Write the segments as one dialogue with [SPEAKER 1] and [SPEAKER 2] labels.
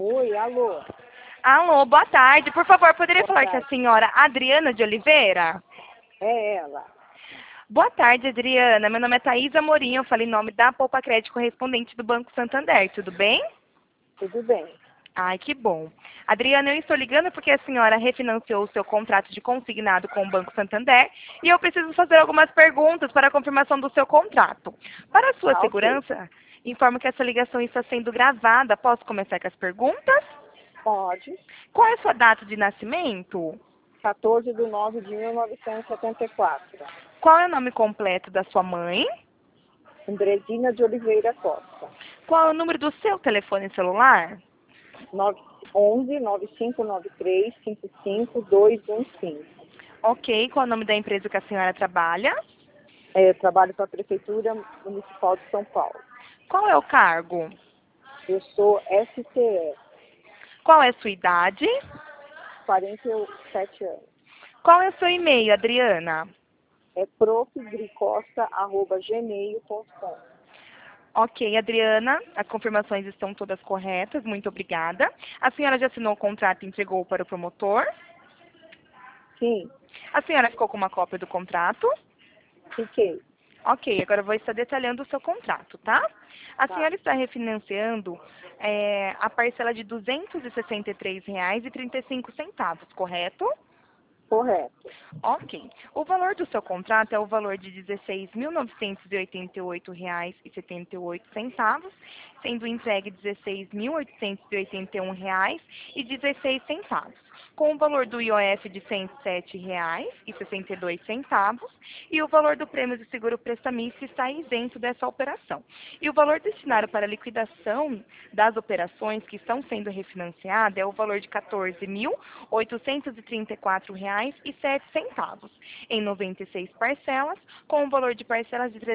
[SPEAKER 1] Oi, alô.
[SPEAKER 2] Alô, boa tarde. Por favor, poderia
[SPEAKER 1] Boa
[SPEAKER 2] falar com a
[SPEAKER 1] tarde.
[SPEAKER 2] senhora Adriana de Oliveira?
[SPEAKER 1] É ela.
[SPEAKER 2] Boa tarde, Adriana. Meu nome é Thaís Amorim. Eu falo em nome da Poupa Crédito correspondente do Banco Santander. Tudo bem?
[SPEAKER 1] Tudo bem?
[SPEAKER 2] Ai, que bom. Adriana, eu estou ligando porque a senhora refinanciou o seu contrato de consignado com o Banco Santander e eu preciso fazer algumas perguntas para a confirmação do seu contrato. Para a sua
[SPEAKER 1] Tá, ok.
[SPEAKER 2] segurança, informo que essa ligação está sendo gravada. Posso começar com as perguntas?
[SPEAKER 1] Pode.
[SPEAKER 2] Qual é a sua data de nascimento?
[SPEAKER 1] 14/9/1974.
[SPEAKER 2] Qual é o nome completo da sua mãe?
[SPEAKER 1] Andresina de Oliveira Costa.
[SPEAKER 2] Qual é o número do seu telefone celular?
[SPEAKER 1] 11-9593-55215.
[SPEAKER 2] Ok. Qual é o nome da empresa que a senhora trabalha?
[SPEAKER 1] Trabalho para a Prefeitura Municipal de São Paulo.
[SPEAKER 2] Qual é o cargo?
[SPEAKER 1] Eu sou STE,
[SPEAKER 2] Qual é a sua idade?
[SPEAKER 1] 47 anos.
[SPEAKER 2] Qual é o seu e-mail, Adriana?
[SPEAKER 1] É profgricosta@gmail.com.
[SPEAKER 2] Ok, Adriana, as confirmações estão todas corretas, muito obrigada. A senhora já assinou o contrato e entregou para o promotor?
[SPEAKER 1] Sim,
[SPEAKER 2] A senhora ficou com uma cópia do contrato?
[SPEAKER 1] fiquei.
[SPEAKER 2] Ok, agora eu vou estar detalhando o seu contrato, tá? A
[SPEAKER 1] Tá,
[SPEAKER 2] senhora está refinanciando a parcela de R$ 263,35, correto?
[SPEAKER 1] correto.
[SPEAKER 2] Ok. O valor do seu contrato é o valor de R$ 16.988,78, sendo entregue R$ 16.881,16, com o valor do IOF de R$ 107,62 e o valor do prêmio de seguro prestamista está isento dessa operação. E o valor destinado para a liquidação das operações que estão sendo refinanciadas é o valor de R$ 14.834,07, em 96 parcelas, com o valor de parcelas de R$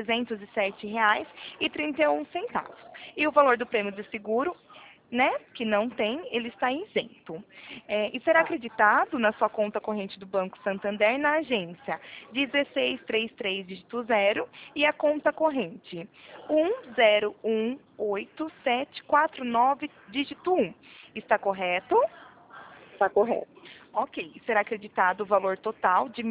[SPEAKER 2] 307,31. E o valor do prêmio de seguro, né, que não tem, ele está isento. E será
[SPEAKER 1] Tá,
[SPEAKER 2] acreditado na sua conta corrente do Banco Santander na agência 1633 dígito 0 e a conta corrente 10184749 dígito 1. Está correto?
[SPEAKER 1] tá correto.
[SPEAKER 2] Ok. Será acreditado o valor total de R$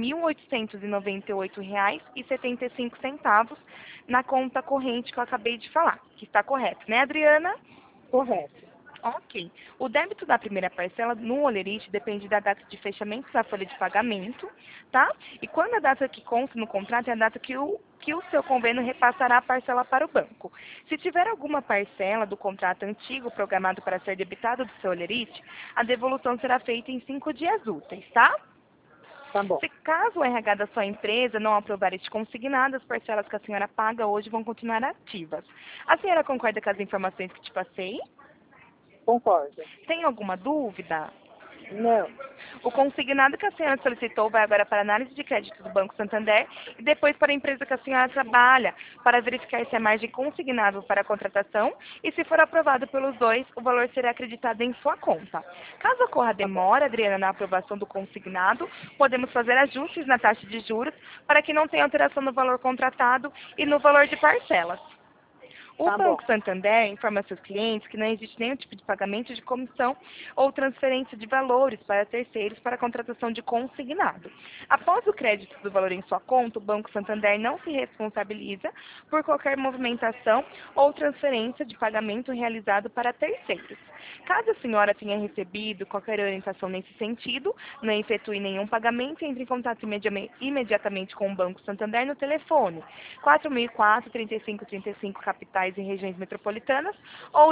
[SPEAKER 2] 1.898,75 na conta corrente que eu acabei de falar, que está correto, né, Adriana?
[SPEAKER 1] Correto.
[SPEAKER 2] Ok. O débito da primeira parcela no Olerite depende da data de fechamento da folha de pagamento, tá? E quando a data que consta no contrato é a data que o seu convênio repassará a parcela para o banco. Se tiver alguma parcela do contrato antigo programado para ser debitada do seu Olerite, a devolução será feita em 5 dias úteis, tá?
[SPEAKER 1] Tá bom.
[SPEAKER 2] Se caso o RH da sua empresa não aprovar este consignado, as parcelas que a senhora paga hoje vão continuar ativas. A senhora concorda com as informações que te passei?
[SPEAKER 1] Concordo.
[SPEAKER 2] Tem alguma dúvida?
[SPEAKER 1] Não.
[SPEAKER 2] O consignado que a senhora solicitou vai agora para a análise de crédito do Banco Santander e depois para a empresa que a senhora trabalha, para verificar se é margem consignável para a contratação e, se for aprovado pelos dois, o valor será acreditado em sua conta. Caso ocorra
[SPEAKER 1] Tá bom.
[SPEAKER 2] demora, Adriana, na aprovação do consignado, podemos fazer ajustes na taxa de juros para que não tenha alteração no valor contratado e no valor de parcelas. O
[SPEAKER 1] Tá bom.
[SPEAKER 2] Banco Santander informa seus clientes que não existe nenhum tipo de pagamento de comissão ou transferência de valores para terceiros para a contratação de consignado. Após o crédito do valor em sua conta, o Banco Santander não se responsabiliza por qualquer movimentação ou transferência de pagamento realizado para terceiros. Caso a senhora tenha recebido qualquer orientação nesse sentido, não efetue nenhum pagamento, entre em contato imediatamente com o Banco Santander no telefone 4004-3535, capitais e regiões metropolitanas, ou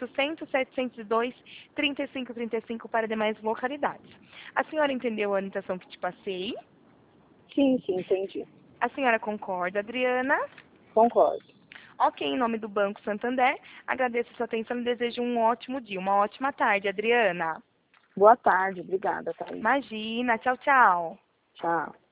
[SPEAKER 2] 0800-702-3535 para demais localidades. A senhora entendeu a orientação que te passei?
[SPEAKER 1] Sim, entendi.
[SPEAKER 2] A senhora concorda, Adriana?
[SPEAKER 1] Concordo.
[SPEAKER 2] Ok, em nome do Banco Santander, agradeço a sua atenção e desejo um ótimo dia, uma ótima tarde, Adriana.
[SPEAKER 1] Boa tarde. Obrigada, Thaís.
[SPEAKER 2] Imagina, tchau, tchau.
[SPEAKER 1] Tchau.